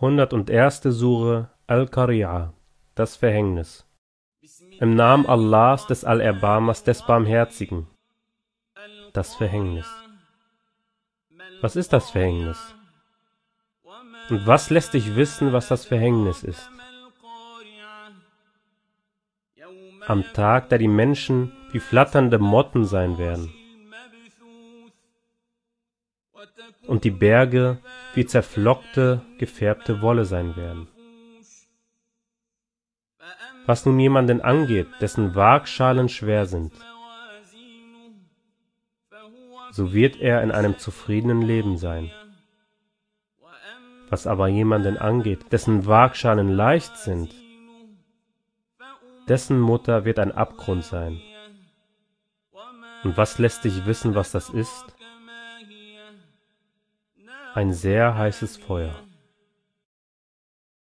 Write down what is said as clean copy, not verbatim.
101. Sure Al-Qari'a, das Verhängnis. Im Namen Allahs, des Allerbarmers, des Barmherzigen. Das Verhängnis. Was ist das Verhängnis? Und was lässt dich wissen, was das Verhängnis ist? Am Tag, da die Menschen wie flatternde Motten sein werden und die Berge wie zerflockte, gefärbte Wolle sein werden. Was nun jemanden angeht, dessen Waagschalen schwer sind, so wird er in einem zufriedenen Leben sein. Was aber jemanden angeht, dessen Waagschalen leicht sind, dessen Mutter wird ein Abgrund sein. Und was lässt dich wissen, was das ist? Ein sehr heißes Feuer.